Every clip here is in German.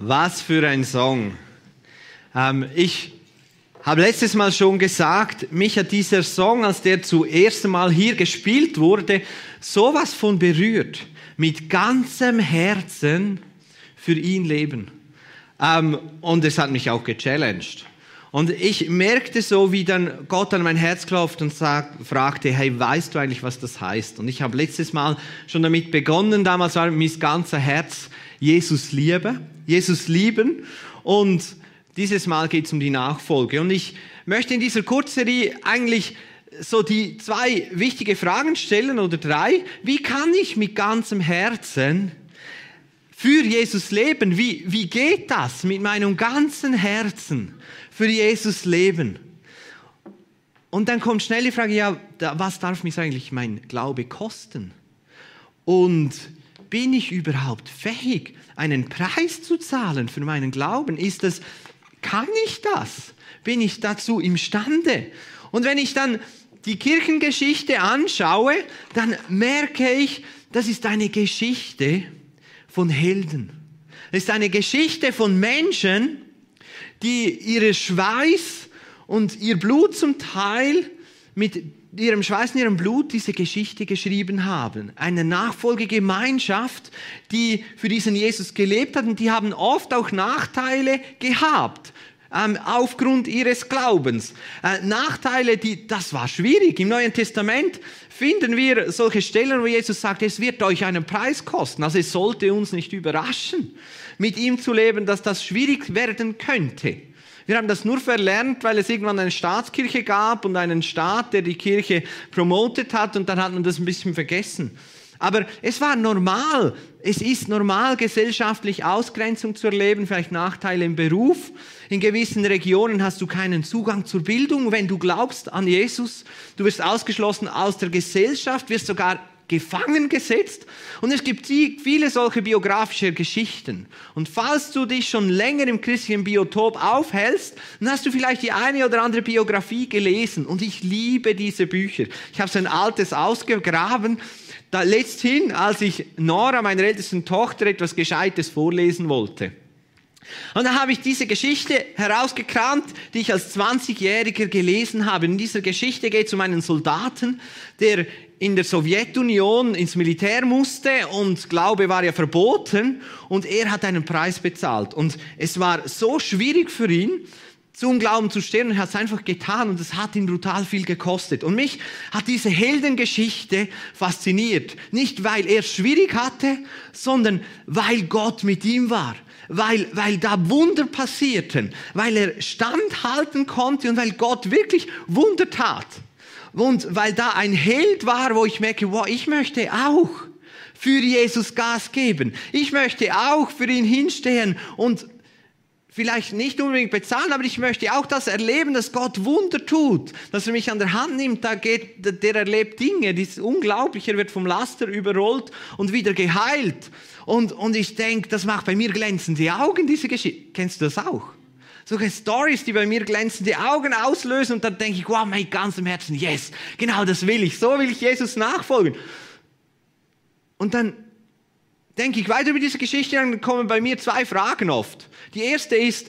Was für ein Song. Ich habe letztes Mal schon gesagt, mich hat dieser Song, als der zuerst Mal hier gespielt wurde, sowas von berührt. Mit ganzem Herzen für ihn leben. Und es hat mich auch gechallenged. Und ich merkte so, wie dann Gott an mein Herz klopft und fragte, hey, weißt du eigentlich, was das heißt? Und ich habe letztes Mal schon damit begonnen, damals war mein ganzer Herz Jesus lieben. Und dieses Mal geht es um die Nachfolge. Und ich möchte in dieser Kurzserie eigentlich so die 2 wichtige Fragen stellen oder 3. Wie kann ich mit ganzem Herzen für Jesus leben? Wie geht das mit meinem ganzen Herzen für Jesus leben? Und dann kommt schnell die Frage, ja, was darf mich eigentlich mein Glaube kosten? Und bin ich überhaupt fähig, einen Preis zu zahlen für meinen Glauben? Kann ich das? Bin ich dazu imstande? Und wenn ich dann die Kirchengeschichte anschaue, dann merke ich, das ist eine Geschichte von Helden. Es ist eine Geschichte von Menschen, die ihre Schweiß und ihr Blut zum Teil mit ihrem Schweiß und ihrem Blut diese Geschichte geschrieben haben. Eine Nachfolgegemeinschaft, die für diesen Jesus gelebt hat, und die haben oft auch Nachteile gehabt aufgrund ihres Glaubens. Nachteile, das war schwierig. Im Neuen Testament finden wir solche Stellen, wo Jesus sagt, es wird euch einen Preis kosten. Also es sollte uns nicht überraschen, mit ihm zu leben, dass das schwierig werden könnte. Wir haben das nur verlernt, weil es irgendwann eine Staatskirche gab und einen Staat, der die Kirche promotet hat, und dann hat man das ein bisschen vergessen. Aber es war normal, es ist normal, gesellschaftlich Ausgrenzung zu erleben, vielleicht Nachteile im Beruf. In gewissen Regionen hast du keinen Zugang zur Bildung, wenn du glaubst an Jesus. Du wirst ausgeschlossen aus der Gesellschaft, wirst sogar gefangen gesetzt. Und es gibt viele solche biografische Geschichten. Und falls du dich schon länger im christlichen Biotop aufhältst, dann hast du vielleicht die eine oder andere Biografie gelesen. Und ich liebe diese Bücher. Ich habe so ein altes ausgegraben. Da letzthin, als ich Nora, meiner ältesten Tochter, etwas Gescheites vorlesen wollte. Und da habe ich diese Geschichte herausgekramt, die ich als 20-Jähriger gelesen habe. In dieser Geschichte geht es um einen Soldaten, der in der Sowjetunion ins Militär musste, und Glaube war ja verboten, und er hat einen Preis bezahlt. Und es war so schwierig für ihn, zum Glauben zu stehen, und er hat es einfach getan, und es hat ihn brutal viel gekostet. Und mich hat diese Heldengeschichte fasziniert. Nicht, weil er es schwierig hatte, sondern weil Gott mit ihm war. Weil da Wunder passierten, weil er standhalten konnte und weil Gott wirklich Wunder tat. Und weil da ein Held war, wo ich merke, wow, ich möchte auch für Jesus Gas geben. Ich möchte auch für ihn hinstehen und vielleicht nicht unbedingt bezahlen, aber ich möchte auch das erleben, dass Gott Wunder tut, dass er mich an der Hand nimmt, der erlebt Dinge, das ist unglaublich, er wird vom Laster überrollt und wieder geheilt. Und ich denke, das macht bei mir glänzende Augen, diese Geschichte. Kennst du das auch? Solche Storys, die bei mir glänzende Augen auslösen, und dann denke ich, wow, mein ganzem Herzen, yes, genau das will ich, so will ich Jesus nachfolgen. Und dann denke ich weiter über diese Geschichte, dann kommen bei mir 2 Fragen oft. Die erste ist,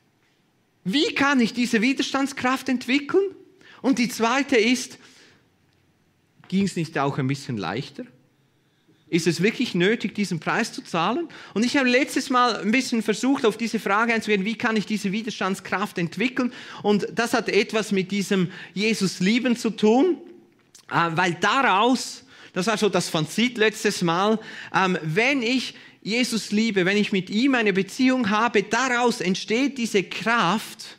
wie kann ich diese Widerstandskraft entwickeln? Und die zweite ist, ging es nicht auch ein bisschen leichter? Ist es wirklich nötig, diesen Preis zu zahlen? Und ich habe letztes Mal ein bisschen versucht, auf diese Frage einzugehen, wie kann ich diese Widerstandskraft entwickeln? Und das hat etwas mit diesem Jesus lieben zu tun, weil daraus, das war so das Fazit letztes Mal, wenn ich Jesus liebe, wenn ich mit ihm eine Beziehung habe, daraus entsteht diese Kraft,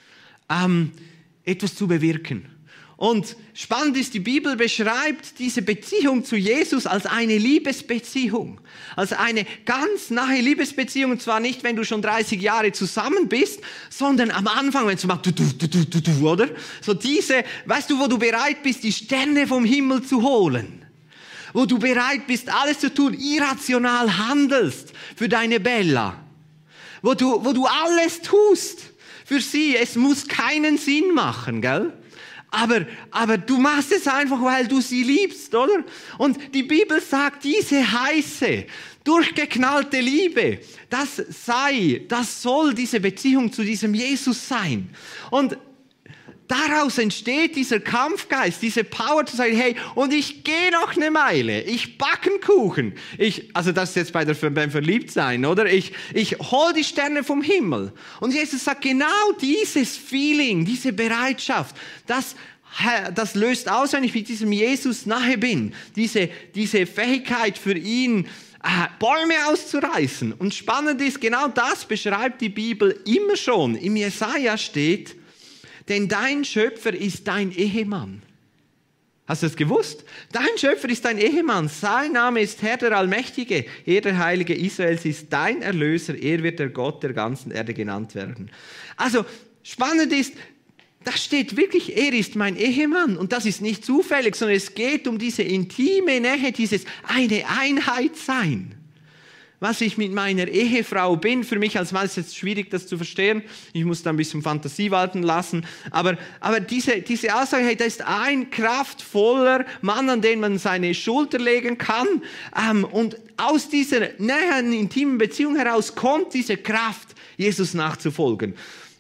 etwas zu bewirken. Und spannend ist, die Bibel beschreibt diese Beziehung zu Jesus als eine Liebesbeziehung. Als eine ganz nahe Liebesbeziehung. Und zwar nicht, wenn du schon 30 Jahre zusammen bist, sondern am Anfang, wenn du machst, oder? So diese, weißt du, wo du bereit bist, die Sterne vom Himmel zu holen. Wo du bereit bist, alles zu tun, irrational handelst für deine Bella. Wo du alles tust für sie. Es muss keinen Sinn machen, gell? aber du machst es einfach, weil du sie liebst, oder? Und die Bibel sagt, diese heiße, durchgeknallte Liebe, das soll diese Beziehung zu diesem Jesus sein. Und daraus entsteht dieser Kampfgeist, diese Power zu sagen, hey, und ich gehe noch eine Meile, ich backe einen Kuchen. Also das ist jetzt beim Verliebtsein, oder? Ich hol die Sterne vom Himmel. Und Jesus sagt, genau dieses Feeling, diese Bereitschaft, das löst aus, wenn ich mit diesem Jesus nahe bin. Diese Fähigkeit für ihn, Bäume auszureißen. Und spannend ist, genau das beschreibt die Bibel immer schon. Im Jesaja steht, denn dein Schöpfer ist dein Ehemann. Hast du das gewusst? Dein Schöpfer ist dein Ehemann. Sein Name ist Herr der Allmächtige. Er, der Heilige Israels, ist dein Erlöser. Er wird der Gott der ganzen Erde genannt werden. Also, spannend ist, da steht wirklich, er ist mein Ehemann. Und das ist nicht zufällig, sondern es geht um diese intime Nähe, dieses eine Einheit sein. Was ich mit meiner Ehefrau bin, für mich als Mann ist es schwierig, das zu verstehen. Ich muss da ein bisschen Fantasie walten lassen. Aber diese Aussage, hey, da ist ein kraftvoller Mann, an den man seine Schulter legen kann. Und aus dieser näheren, intimen Beziehung heraus kommt diese Kraft, Jesus nachzufolgen.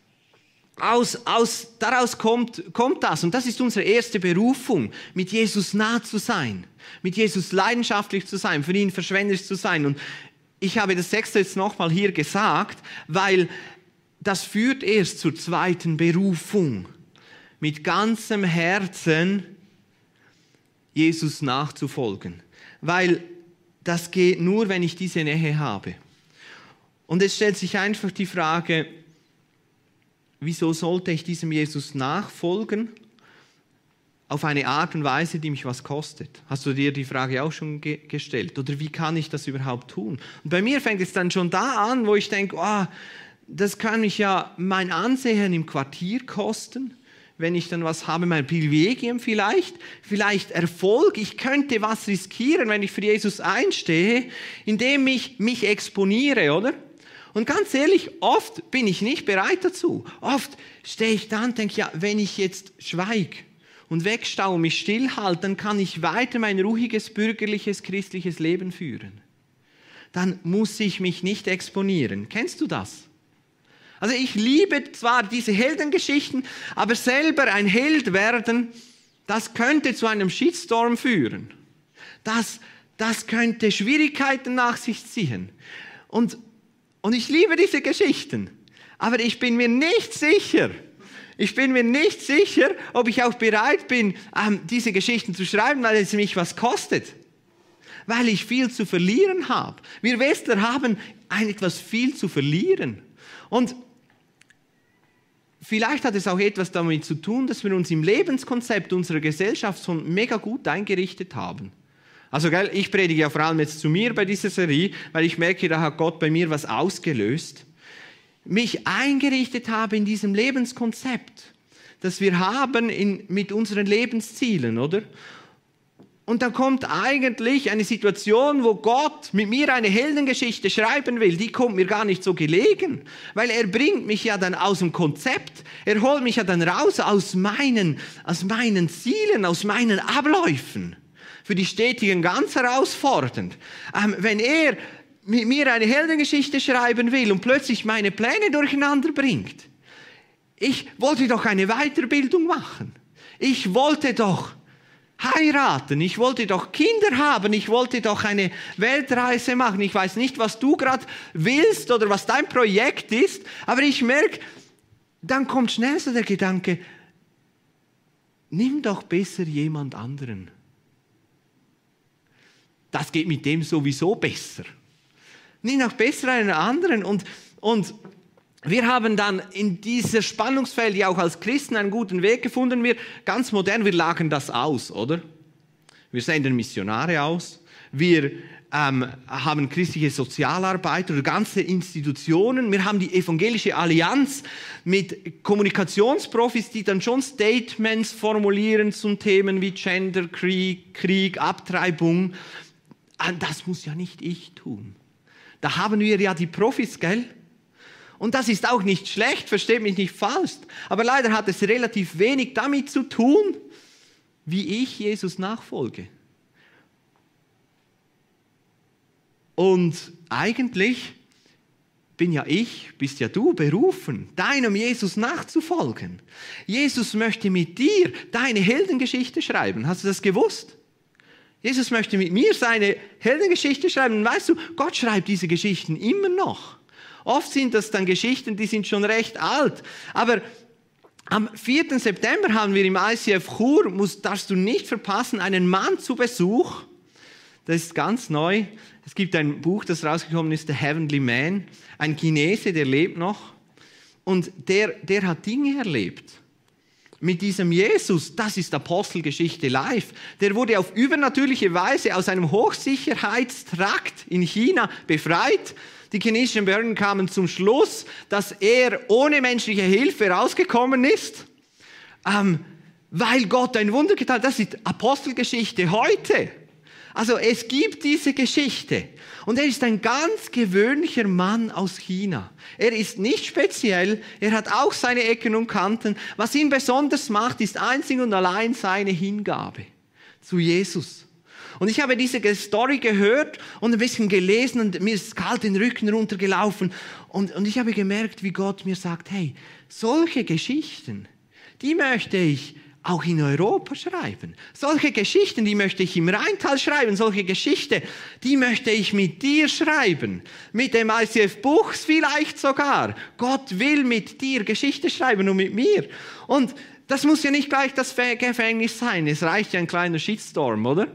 Daraus kommt das. Und das ist unsere erste Berufung, mit Jesus nah zu sein. Mit Jesus leidenschaftlich zu sein, für ihn verschwenderisch zu sein. Und ich habe das 6. jetzt nochmal hier gesagt, weil das führt erst zur zweiten Berufung. Mit ganzem Herzen Jesus nachzufolgen. Weil das geht nur, wenn ich diese Nähe habe. Und es stellt sich einfach die Frage, wieso sollte ich diesem Jesus nachfolgen? Auf eine Art und Weise, die mich was kostet. Hast du dir die Frage auch schon gestellt? Oder wie kann ich das überhaupt tun? Und bei mir fängt es dann schon da an, wo ich denke, das kann mich ja mein Ansehen im Quartier kosten, wenn ich dann was habe, mein Privilegien vielleicht Erfolg. Ich könnte was riskieren, wenn ich für Jesus einstehe, indem ich mich exponiere, oder? Und ganz ehrlich, oft bin ich nicht bereit dazu. Oft stehe ich da und denke, ja, wenn ich jetzt schweige, und wegstaue und mich stillhalte, dann kann ich weiter mein ruhiges, bürgerliches, christliches Leben führen. Dann muss ich mich nicht exponieren. Kennst du das? Also ich liebe zwar diese Heldengeschichten, aber selber ein Held werden, das könnte zu einem Shitstorm führen. Das könnte Schwierigkeiten nach sich ziehen. Und ich liebe diese Geschichten, aber ich bin mir nicht sicher, ob ich auch bereit bin, diese Geschichten zu schreiben, weil es mich was kostet. Weil ich viel zu verlieren habe. Wir Westler haben etwas viel zu verlieren. Und vielleicht hat es auch etwas damit zu tun, dass wir uns im Lebenskonzept unserer Gesellschaft schon mega gut eingerichtet haben. Also ich predige ja vor allem jetzt zu mir bei dieser Serie, weil ich merke, da hat Gott bei mir was ausgelöst. Mich eingerichtet habe in diesem Lebenskonzept, das wir haben mit unseren Lebenszielen, oder? Und dann kommt eigentlich eine Situation, wo Gott mit mir eine Heldengeschichte schreiben will, die kommt mir gar nicht so gelegen, weil er bringt mich ja dann aus dem Konzept, er holt mich ja dann raus aus meinen Zielen, aus meinen Abläufen. Für die Stetigen ganz herausfordernd. Wenn er mit mir eine Heldengeschichte schreiben will und plötzlich meine Pläne durcheinander bringt. Ich wollte doch eine Weiterbildung machen. Ich wollte doch heiraten. Ich wollte doch Kinder haben. Ich wollte doch eine Weltreise machen. Ich weiß nicht, was du gerade willst oder was dein Projekt ist, aber ich merke, dann kommt schnell so der Gedanke, nimm doch besser jemand anderen. Das geht mit dem sowieso besser. Nimm noch besser einen anderen. Und wir haben dann in dieser Spannungsfeld ja auch als Christen einen guten Weg gefunden. Wir, ganz modern, wir lagern das aus, oder? Wir senden Missionare aus. Wir haben christliche Sozialarbeiter oder ganze Institutionen. Wir haben die evangelische Allianz mit Kommunikationsprofis, die dann schon Statements formulieren zu Themen wie Gender, Krieg, Abtreibung. Das muss ja nicht ich tun. Da haben wir ja die Profis, gell? Und das ist auch nicht schlecht, versteht mich nicht falsch. Aber leider hat es relativ wenig damit zu tun, wie ich Jesus nachfolge. Und eigentlich bin ja ich, bist ja du berufen, deinem Jesus nachzufolgen. Jesus möchte mit dir deine Heldengeschichte schreiben. Hast du das gewusst? Jesus möchte mit mir seine Heldengeschichte schreiben. Und weißt du, Gott schreibt diese Geschichten immer noch. Oft sind das dann Geschichten, die sind schon recht alt. Aber am 4. September haben wir im ICF Chur, darfst du nicht verpassen, einen Mann zu Besuch. Das ist ganz neu. Es gibt ein Buch, das rausgekommen ist, The Heavenly Man. Ein Chinese, der lebt noch. Und der hat Dinge erlebt. Mit diesem Jesus, das ist Apostelgeschichte live. Der wurde auf übernatürliche Weise aus einem Hochsicherheitstrakt in China befreit. Die chinesischen Behörden kamen zum Schluss, dass er ohne menschliche Hilfe rausgekommen ist, weil Gott ein Wunder getan hat. Das ist Apostelgeschichte heute. Also es gibt diese Geschichte. Und er ist ein ganz gewöhnlicher Mann aus China. Er ist nicht speziell, er hat auch seine Ecken und Kanten. Was ihn besonders macht, ist einzig und allein seine Hingabe zu Jesus. Und ich habe diese Story gehört und ein bisschen gelesen und mir ist kalt den Rücken runtergelaufen. Und ich habe gemerkt, wie Gott mir sagt, hey, solche Geschichten, die möchte ich auch in Europa schreiben. Solche Geschichten, die möchte ich im Rheintal schreiben. Solche Geschichten, die möchte ich mit dir schreiben. Mit dem ICF Buchs vielleicht sogar. Gott will mit dir Geschichte schreiben und mit mir. Und das muss ja nicht gleich das Gefängnis sein. Es reicht ja ein kleiner Shitstorm, oder?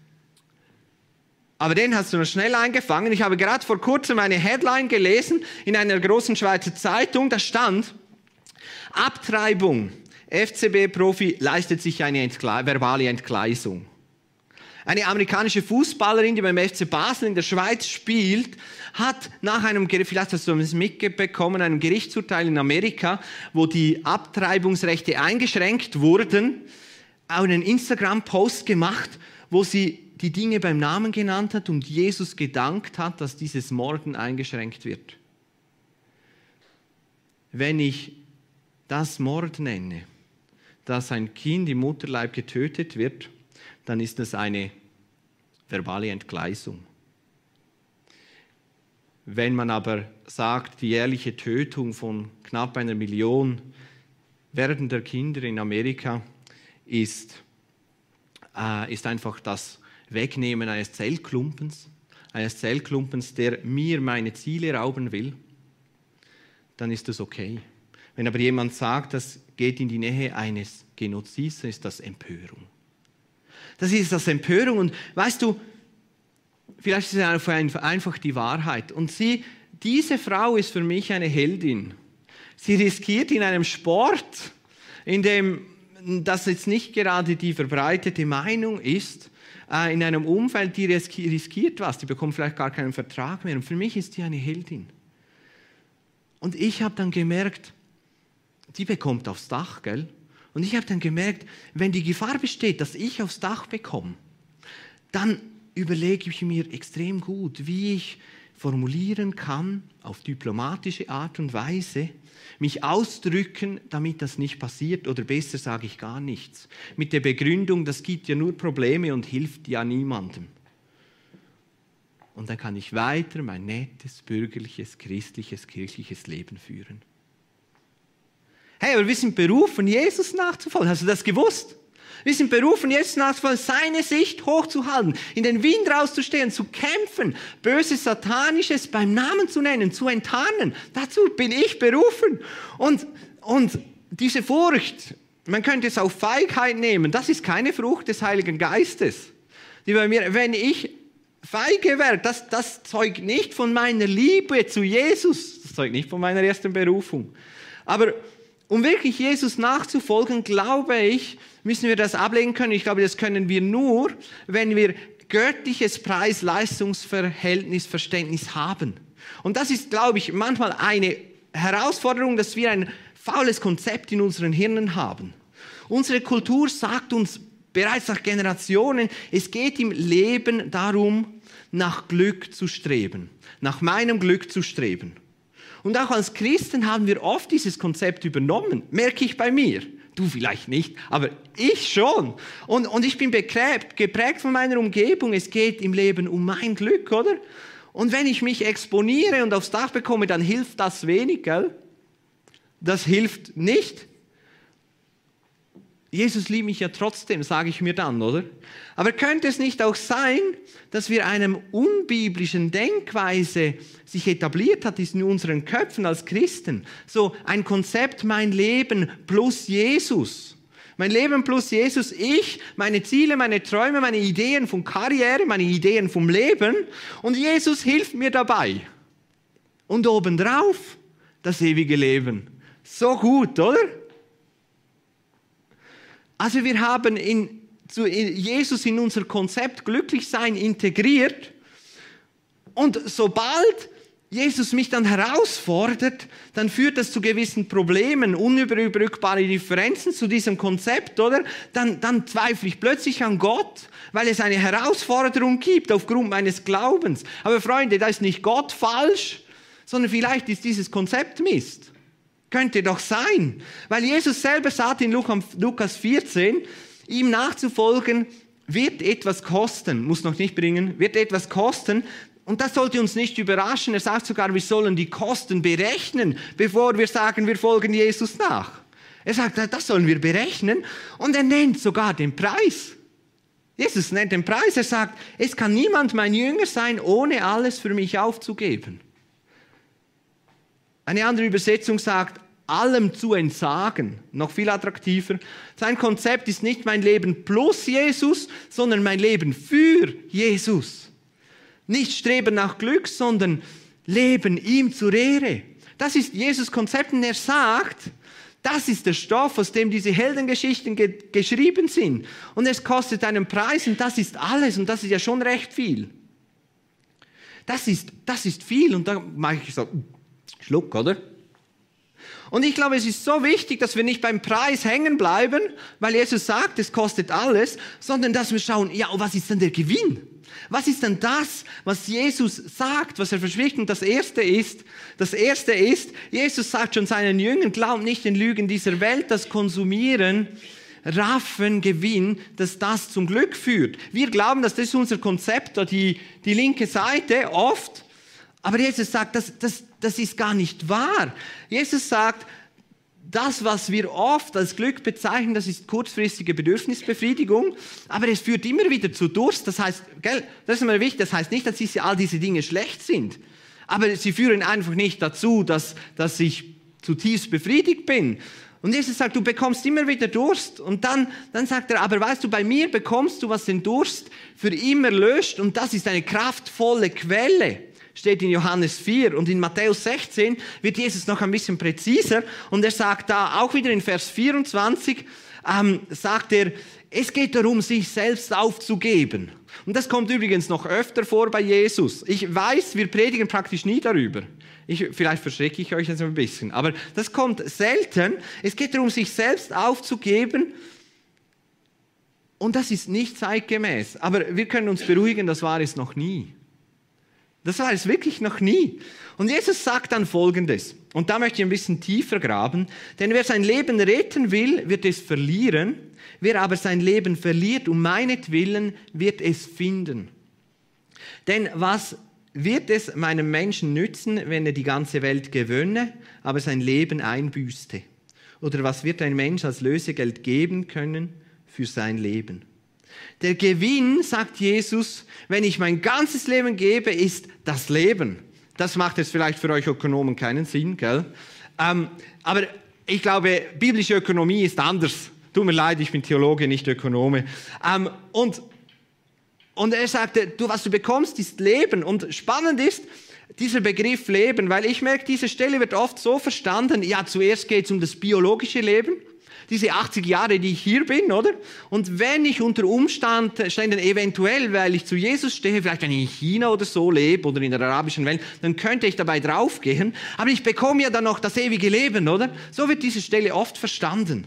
Aber den hast du noch schnell eingefangen. Ich habe gerade vor kurzem eine Headline gelesen in einer großen Schweizer Zeitung. Da stand, Abtreibung. FCB-Profi leistet sich eine verbale Entgleisung. Eine amerikanische Fußballerin, die beim FC Basel in der Schweiz spielt, hat nach einem, vielleicht hast du es mitbekommen, einem Gerichtsurteil in Amerika, wo die Abtreibungsrechte eingeschränkt wurden, auch einen Instagram-Post gemacht, wo sie die Dinge beim Namen genannt hat und Jesus gedankt hat, dass dieses Morden eingeschränkt wird. Wenn ich das Mord nenne, dass ein Kind im Mutterleib getötet wird, dann ist das eine verbale Entgleisung. Wenn man aber sagt, die jährliche Tötung von knapp 1 Million werdender Kinder in Amerika ist einfach das Wegnehmen eines Zellklumpens, der mir meine Ziele rauben will, dann ist das okay. Wenn aber jemand sagt, das geht in die Nähe eines Genozids, dann ist das Empörung. Das ist das Empörung und weißt du, vielleicht ist es einfach die Wahrheit. Und diese Frau ist für mich eine Heldin. Sie riskiert in einem Sport, in dem das jetzt nicht gerade die verbreitete Meinung ist, in einem Umfeld, die riskiert was, die bekommt vielleicht gar keinen Vertrag mehr. Und für mich ist die eine Heldin. Und ich habe dann gemerkt, die bekommt aufs Dach, gell? Und ich habe dann gemerkt, wenn die Gefahr besteht, dass ich aufs Dach bekomme, dann überlege ich mir extrem gut, wie ich formulieren kann, auf diplomatische Art und Weise, mich ausdrücken, damit das nicht passiert, oder besser sage ich gar nichts. Mit der Begründung, das gibt ja nur Probleme und hilft ja niemandem. Und dann kann ich weiter mein nettes, bürgerliches, christliches, kirchliches Leben führen. Hey, aber wir sind berufen, Jesus nachzufolgen. Hast du das gewusst? Wir sind berufen, Jesus nachzufolgen, seine Sicht hochzuhalten, in den Wind rauszustehen, zu kämpfen, Böses, Satanisches beim Namen zu nennen, zu enttarnen. Dazu bin ich berufen. Und diese Furcht, man könnte es auch Feigheit nehmen, das ist keine Frucht des Heiligen Geistes. Die bei mir, wenn ich feige werde, das zeugt nicht von meiner Liebe zu Jesus, das zeugt nicht von meiner ersten Berufung. Aber um wirklich Jesus nachzufolgen, glaube ich, müssen wir das ablegen können. Ich glaube, das können wir nur, wenn wir göttliches Preis-Leistungs-Verhältnis-Verständnis haben. Und das ist, glaube ich, manchmal eine Herausforderung, dass wir ein faules Konzept in unseren Hirnen haben. Unsere Kultur sagt uns bereits nach Generationen, es geht im Leben darum, nach Glück zu streben, nach meinem Glück zu streben. Und auch als Christen haben wir oft dieses Konzept übernommen. Merke ich bei mir. Du vielleicht nicht, aber ich schon. Und ich bin geprägt von meiner Umgebung. Es geht im Leben um mein Glück, oder? Und wenn ich mich exponiere und aufs Dach bekomme, dann hilft das wenig, gell? Das hilft nicht. Jesus liebt mich ja trotzdem, sage ich mir dann, oder? Aber könnte es nicht auch sein, dass wir einem unbiblischen Denkweise sich etabliert hat in unseren Köpfen als Christen? So ein Konzept, mein Leben plus Jesus. Mein Leben plus Jesus, ich, meine Ziele, meine Träume, meine Ideen von Karriere, meine Ideen vom Leben. Und Jesus hilft mir dabei. Und obendrauf das ewige Leben. So gut, oder? Also wir haben Jesus in unser Konzept Glücklichsein integriert und sobald Jesus mich dann herausfordert, dann führt das zu gewissen Problemen, unüberbrückbare Differenzen zu diesem Konzept, oder? Dann zweifle ich plötzlich an Gott, weil es eine Herausforderung gibt aufgrund meines Glaubens. Aber Freunde, da ist nicht Gott falsch, sondern vielleicht ist dieses Konzept Mist. Könnte doch sein, weil Jesus selber sagt in Lukas 14, ihm nachzufolgen wird etwas kosten, muss noch nicht bringen, wird etwas kosten und das sollte uns nicht überraschen. Er sagt sogar, wir sollen die Kosten berechnen, bevor wir sagen, wir folgen Jesus nach. Er sagt, das sollen wir berechnen und er nennt sogar den Preis. Jesus nennt den Preis, er sagt, es kann niemand mein Jünger sein, ohne alles für mich aufzugeben. Eine andere Übersetzung sagt, allem zu entsagen, noch viel attraktiver. Sein Konzept ist nicht mein Leben plus Jesus, sondern mein Leben für Jesus. Nicht Streben nach Glück, sondern Leben ihm zur Ehre. Das ist Jesus' Konzept und er sagt, das ist der Stoff, aus dem diese Heldengeschichten geschrieben sind. Und es kostet einen Preis und das ist alles und das ist ja schon recht viel. Das ist viel und da mache ich so Schluck, oder? Und ich glaube, es ist so wichtig, dass wir nicht beim Preis hängen bleiben, weil Jesus sagt, es kostet alles, sondern dass wir schauen, ja, was ist denn der Gewinn? Was ist denn das, was Jesus sagt, was er verspricht? Und das Erste ist, Jesus sagt schon seinen Jüngern, glaubt nicht den Lügen dieser Welt, das Konsumieren, Raffen, Gewinn, dass das zum Glück führt. Wir glauben, dass das ist unser Konzept, die linke Seite oft. Aber Jesus sagt, das ist gar nicht wahr. Jesus sagt, das, was wir oft als Glück bezeichnen, das ist kurzfristige Bedürfnisbefriedigung, aber es führt immer wieder zu Durst. Das heißt, das ist immer wichtig, das heißt nicht, dass all diese Dinge schlecht sind, aber sie führen einfach nicht dazu, dass ich zutiefst befriedigt bin. Und Jesus sagt, du bekommst immer wieder Durst. Und dann sagt er, aber weißt du, bei mir bekommst du, was den Durst für immer löscht, und das ist eine kraftvolle Quelle. Steht in Johannes 4 und in Matthäus 16 wird Jesus noch ein bisschen präziser und er sagt da auch wieder in Vers 24, sagt er, es geht darum, sich selbst aufzugeben. Und das kommt übrigens noch öfter vor bei Jesus. Ich weiß, wir predigen praktisch nie darüber. Vielleicht verschrecke ich euch jetzt ein bisschen, aber das kommt selten. Es geht darum, sich selbst aufzugeben und das ist nicht zeitgemäß. Aber wir können uns beruhigen, das war es noch nie. Das war es wirklich noch nie. Und Jesus sagt dann Folgendes, und da möchte ich ein bisschen tiefer graben, denn wer sein Leben retten will, wird es verlieren, wer aber sein Leben verliert um meinetwillen, wird es finden. Denn was wird es meinem Menschen nützen, wenn er die ganze Welt gewönne, aber sein Leben einbüßte? Oder was wird ein Mensch als Lösegeld geben können für sein Leben? Der Gewinn, sagt Jesus, wenn ich mein ganzes Leben gebe, ist das Leben. Das macht jetzt vielleicht für euch Ökonomen keinen Sinn, gell? Aber ich glaube, biblische Ökonomie ist anders. Tut mir leid, ich bin Theologe, nicht Ökonome. Und er sagte, was du bekommst, ist Leben. Und spannend ist dieser Begriff Leben, weil ich merke, diese Stelle wird oft so verstanden, ja, zuerst geht es um das biologische Leben. Diese 80 Jahre, die ich hier bin, oder? Und wenn ich unter Umständen eventuell, weil ich zu Jesus stehe, vielleicht wenn ich in China oder so lebe oder in der arabischen Welt, dann könnte ich dabei draufgehen. Aber ich bekomme ja dann noch das ewige Leben, oder? So wird diese Stelle oft verstanden.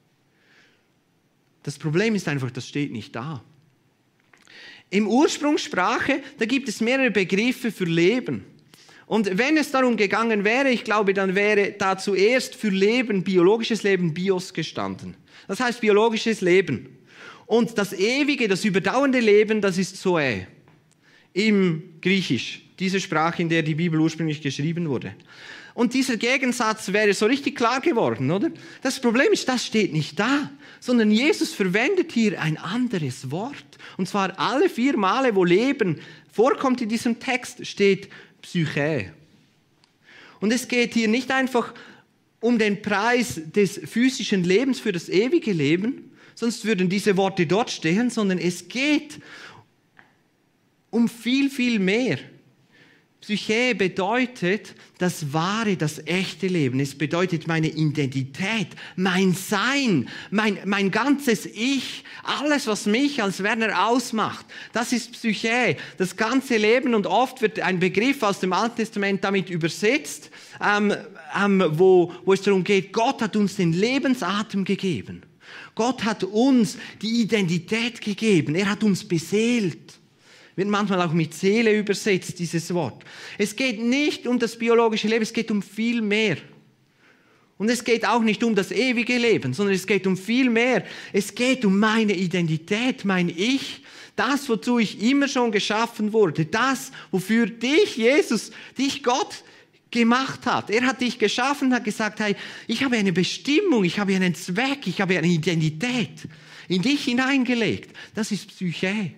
Das Problem ist einfach, das steht nicht da. Im Ursprungssprache, da gibt es mehrere Begriffe für Leben. Und wenn es darum gegangen wäre, ich glaube, dann wäre da zuerst für Leben, biologisches Leben, Bios gestanden. Das heißt biologisches Leben. Und das ewige, das überdauernde Leben, das ist Zoe im Griechisch, diese Sprache, in der die Bibel ursprünglich geschrieben wurde. Und dieser Gegensatz wäre so richtig klar geworden, oder? Das Problem ist, das steht nicht da, sondern Jesus verwendet hier ein anderes Wort. Und zwar alle 4 Male, wo Leben vorkommt in diesem Text, steht Psyche. Und es geht hier nicht einfach um den Preis des physischen Lebens für das ewige Leben, sonst würden diese Worte dort stehen, sondern es geht um viel, viel mehr. Psyche bedeutet das wahre, das echte Leben. Es bedeutet meine Identität, mein Sein, mein ganzes Ich, alles, was mich als Werner ausmacht. Das ist Psyche, das ganze Leben. Und oft wird ein Begriff aus dem Alten Testament damit übersetzt, wo es darum geht, Gott hat uns den Lebensatem gegeben. Gott hat uns die Identität gegeben. Er hat uns beseelt. Wird manchmal auch mit Seele übersetzt, dieses Wort. Es geht nicht um das biologische Leben, es geht um viel mehr. Und es geht auch nicht um das ewige Leben, sondern es geht um viel mehr. Es geht um meine Identität, mein Ich, das, wozu ich immer schon geschaffen wurde, das, wofür dich, Jesus, dich Gott gemacht hat. Er hat dich geschaffen, hat gesagt, hey, ich habe eine Bestimmung, ich habe einen Zweck, ich habe eine Identität in dich hineingelegt. Das ist Psyche.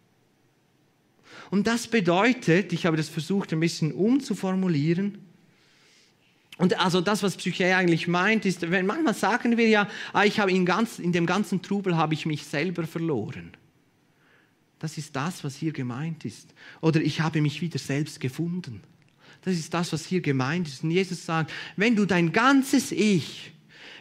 Und das bedeutet, ich habe das versucht ein bisschen umzuformulieren, und also das, was Psyche eigentlich meint, ist, wenn manchmal sagen wir ja, ich habe in dem ganzen Trubel habe ich mich selber verloren. Das ist das, was hier gemeint ist. Oder ich habe mich wieder selbst gefunden. Das ist das, was hier gemeint ist. Und Jesus sagt, wenn du dein ganzes Ich,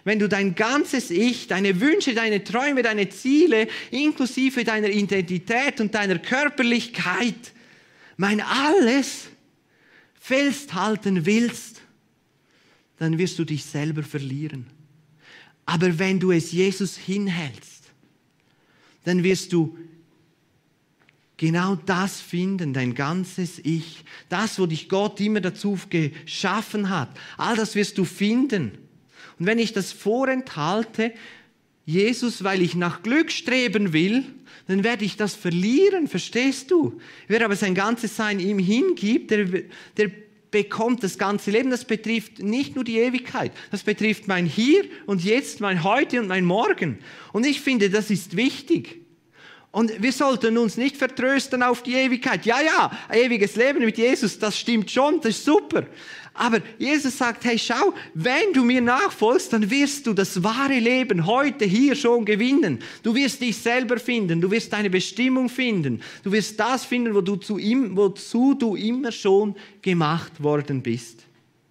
deine Wünsche, deine Träume, deine Ziele, inklusive deiner Identität und deiner Körperlichkeit, mein alles festhalten willst, dann wirst du dich selber verlieren. Aber wenn du es Jesus hinhältst, dann wirst du genau das finden, dein ganzes Ich, das, wo dich Gott immer dazu geschaffen hat, all das wirst du finden. Und wenn ich das vorenthalte, Jesus, weil ich nach Glück streben will, dann werde ich das verlieren, verstehst du? Wer aber sein ganzes Sein ihm hingibt, der bekommt das ganze Leben. Das betrifft nicht nur die Ewigkeit, das betrifft mein Hier und Jetzt, mein Heute und mein Morgen. Und ich finde, das ist wichtig. Und wir sollten uns nicht vertrösten auf die Ewigkeit. Ja, ewiges Leben mit Jesus, das stimmt schon, das ist super. Aber Jesus sagt, hey, schau, wenn du mir nachfolgst, dann wirst du das wahre Leben heute hier schon gewinnen. Du wirst dich selber finden, du wirst deine Bestimmung finden. Du wirst das finden, wozu du immer schon gemacht worden bist.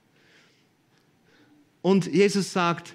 Und Jesus sagt,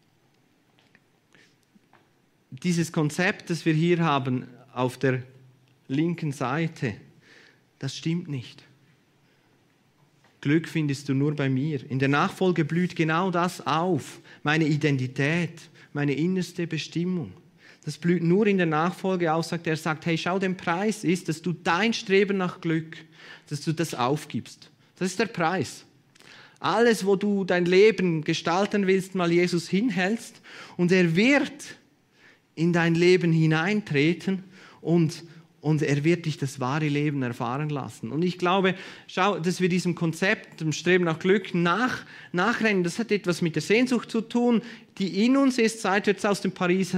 dieses Konzept, das wir hier haben auf der linken Seite, das stimmt nicht. Glück findest du nur bei mir. In der Nachfolge blüht genau das auf. Meine Identität, meine innerste Bestimmung. Das blüht nur in der Nachfolge auf, sagt er. Sagt, hey, schau, der Preis ist, dass du dein Streben nach Glück, dass du das aufgibst. Das ist der Preis. Alles, wo du dein Leben gestalten willst, mal Jesus hinhältst und er wird in dein Leben hineintreten und er wird dich das wahre Leben erfahren lassen. Und ich glaube, schau, dass wir diesem Konzept, dem Streben nach Glück nachrennen, das hat etwas mit der Sehnsucht zu tun, die in uns ist, seit wir jetzt aus dem Paradies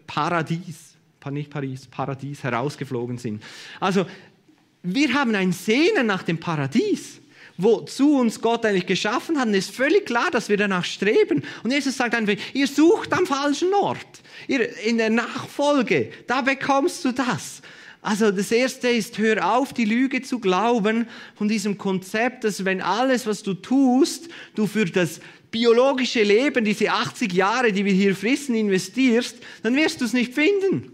herausgeflogen sind. Also, wir haben ein Sehnen nach dem Paradies, wozu uns Gott eigentlich geschaffen hat. Und es ist völlig klar, dass wir danach streben. Und Jesus sagt einfach, ihr sucht am falschen Ort. In der Nachfolge, da bekommst du das. Also das Erste ist, hör auf, die Lüge zu glauben von diesem Konzept, dass wenn alles, was du tust, du für das biologische Leben, diese 80 Jahre, die wir hier frissen, investierst, dann wirst du es nicht finden.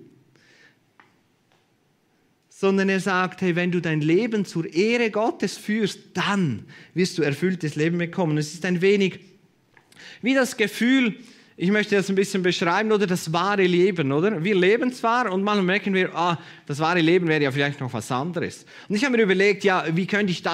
Sondern er sagt, hey, wenn du dein Leben zur Ehre Gottes führst, dann wirst du erfülltes Leben bekommen. Es ist ein wenig wie das Gefühl, ich möchte das ein bisschen beschreiben, oder das wahre Leben, oder? Wir leben zwar und manchmal merken wir, das wahre Leben wäre ja vielleicht noch was anderes. Und ich habe mir überlegt, ja, wie könnte ich das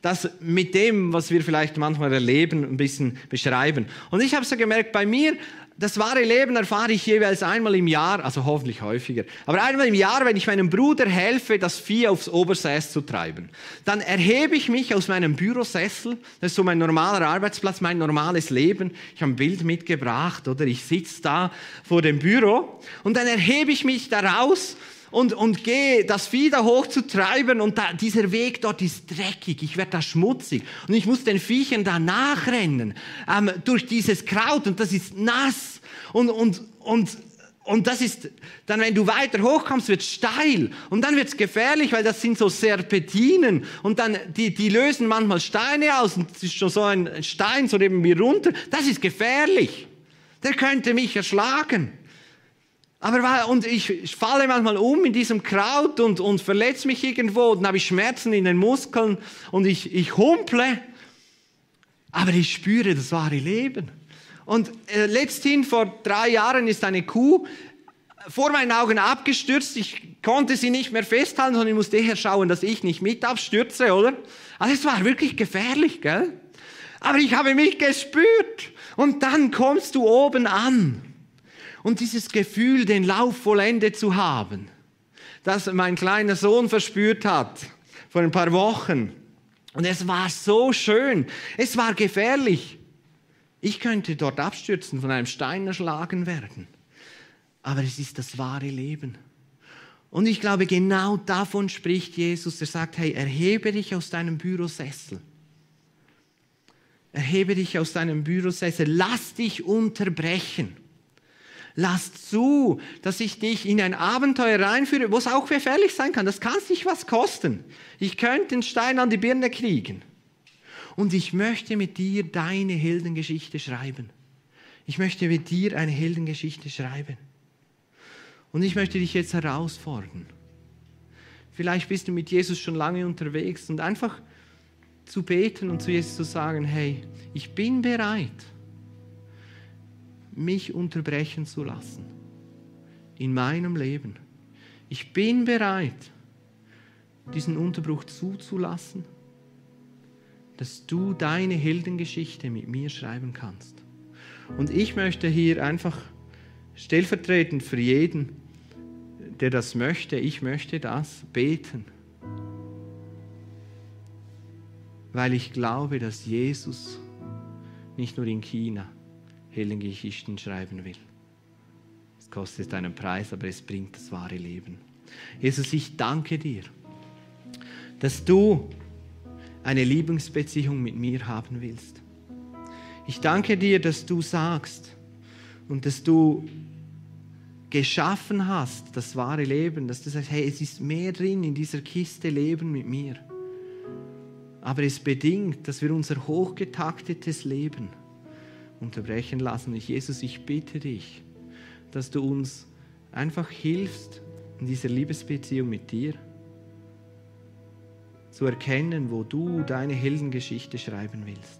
das mit dem, was wir vielleicht manchmal erleben, ein bisschen beschreiben. Und ich habe so gemerkt, bei mir, das wahre Leben erfahre ich jeweils einmal im Jahr, also hoffentlich häufiger, aber einmal im Jahr, wenn ich meinem Bruder helfe, das Vieh aufs Obersäß zu treiben. Dann erhebe ich mich aus meinem Bürosessel, das ist so mein normaler Arbeitsplatz, mein normales Leben. Ich habe ein Bild mitgebracht, oder ich sitze da vor dem Büro und dann erhebe ich mich da raus und gehe das Vieh da hoch zu treiben und dieser Weg dort ist dreckig, ich werde da schmutzig und ich muss den Viechern da nachrennen durch dieses Kraut und das ist nass und das ist, dann wenn du weiter hochkommst, wird es steil und dann wird es gefährlich, weil das sind so Serpentinen und dann, die lösen manchmal Steine aus und es ist schon so ein Stein, so neben mir runter, das ist gefährlich, der könnte mich erschlagen. Und ich falle manchmal um in diesem Kraut und verletze mich irgendwo. Dann habe ich Schmerzen in den Muskeln und ich humple. Aber ich spüre das wahre Leben. Und letzthin, vor 3 Jahren, ist eine Kuh vor meinen Augen abgestürzt. Ich konnte sie nicht mehr festhalten, sondern ich musste eher schauen, dass ich nicht mit abstürze, oder? Also es war wirklich gefährlich, gell? Aber ich habe mich gespürt. Und dann kommst du oben an. Und dieses Gefühl, den Lauf vollendet zu haben, das mein kleiner Sohn verspürt hat vor ein paar Wochen. Und es war so schön. Es war gefährlich. Ich könnte dort abstürzen, von einem Stein erschlagen werden. Aber es ist das wahre Leben. Und ich glaube, genau davon spricht Jesus. Er sagt, hey, erhebe dich aus deinem Bürosessel. Erhebe dich aus deinem Bürosessel. Lass dich unterbrechen. Lass zu, dass ich dich in ein Abenteuer reinführe, wo es auch gefährlich sein kann. Das kann sich was kosten. Ich könnte den Stein an die Birne kriegen. Und ich möchte mit dir deine Heldengeschichte schreiben. Ich möchte mit dir eine Heldengeschichte schreiben. Und ich möchte dich jetzt herausfordern. Vielleicht bist du mit Jesus schon lange unterwegs und einfach zu beten und zu Jesus zu sagen, hey, ich bin bereit, mich unterbrechen zu lassen in meinem Leben. Ich bin bereit, diesen Unterbruch zuzulassen, dass du deine Heldengeschichte mit mir schreiben kannst. Und ich möchte hier einfach stellvertretend für jeden, der das möchte, ich möchte das beten. Weil ich glaube, dass Jesus nicht nur in China Heldengeschichten schreiben will. Es kostet einen Preis, aber es bringt das wahre Leben. Jesus, ich danke dir, dass du eine Liebesbeziehung mit mir haben willst. Ich danke dir, dass du sagst und dass du geschaffen hast, das wahre Leben, dass du sagst, hey, es ist mehr drin in dieser Kiste Leben mit mir. Aber es bedingt, dass wir unser hochgetaktetes Leben unterbrechen lassen. Jesus, ich bitte dich, dass du uns einfach hilfst, in dieser Liebesbeziehung mit dir zu erkennen, wo du deine Heldengeschichte schreiben willst.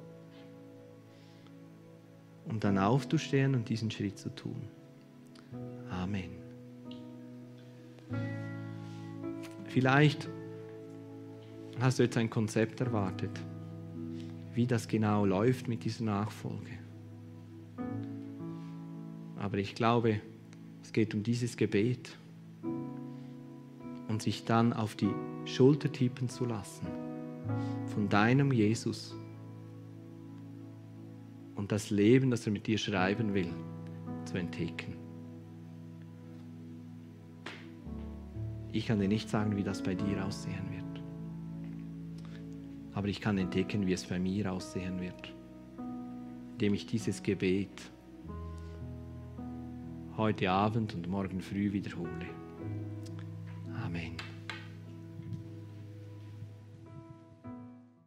Und dann aufzustehen und diesen Schritt zu tun. Amen. Vielleicht hast du jetzt ein Konzept erwartet, wie das genau läuft mit dieser Nachfolge. Aber ich glaube, es geht um dieses Gebet und sich dann auf die Schulter tippen zu lassen von deinem Jesus und das Leben, das er mit dir schreiben will, zu entdecken. Ich kann dir nicht sagen, wie das bei dir aussehen wird. Aber ich kann entdecken, wie es bei mir aussehen wird, indem ich dieses Gebet heute Abend und morgen früh wiederhole. Amen.